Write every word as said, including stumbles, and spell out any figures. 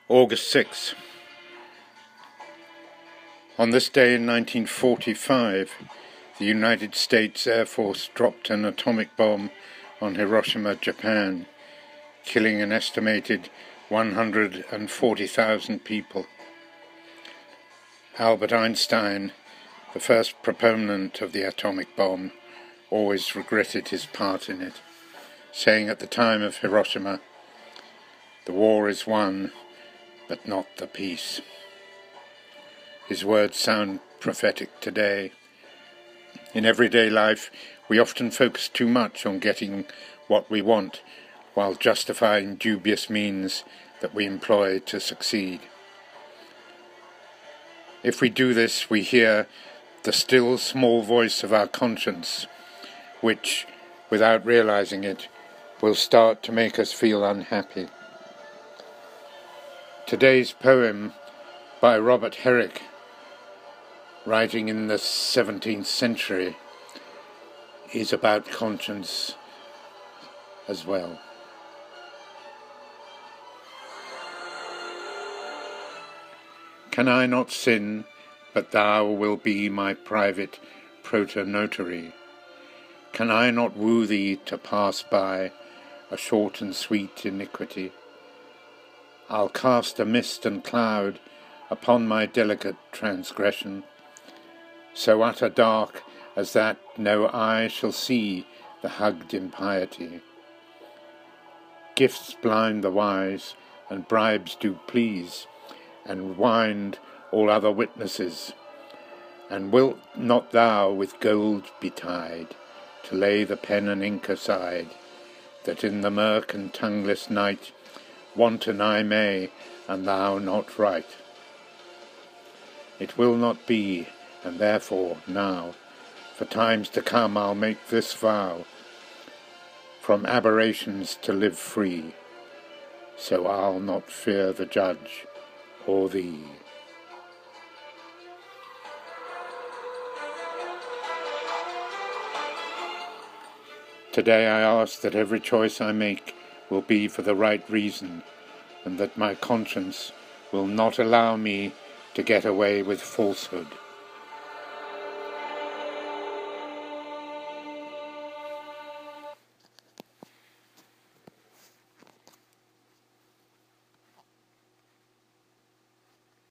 August sixth. On this day in nineteen forty-five, the United States Air Force dropped an atomic bomb on Hiroshima, Japan, killing an estimated one hundred forty thousand people. Albert Einstein, the first proponent of the atomic bomb, always regretted his part in it, saying at the time of Hiroshima, "The war is won, but not the peace." His words sound prophetic today. In everyday life, we often focus too much on getting what we want, while justifying dubious means that we employ to succeed. If we do this, we hear the still small voice of our conscience, which, without realizing it, will start to make us feel unhappy. Today's poem by Robert Herrick, writing in the seventeenth century, is about conscience as well. Can I not sin, but thou will be my private protonotary? Can I not woo thee to pass by a short and sweet iniquity? I'll cast a mist and cloud upon my delicate transgression, so utter dark as that no eye shall see the hugged impiety. Gifts blind the wise, and bribes do please, and wind all other witnesses. And wilt not thou with gold betide, to lay the pen and ink aside, that in the murk and tongueless night wanton I may, and thou not write? It will not be, and therefore now, for times to come I'll make this vow, from aberrations to live free, so I'll not fear the judge or thee. Today I ask that every choice I make will be for the right reason, and that my conscience will not allow me to get away with falsehood.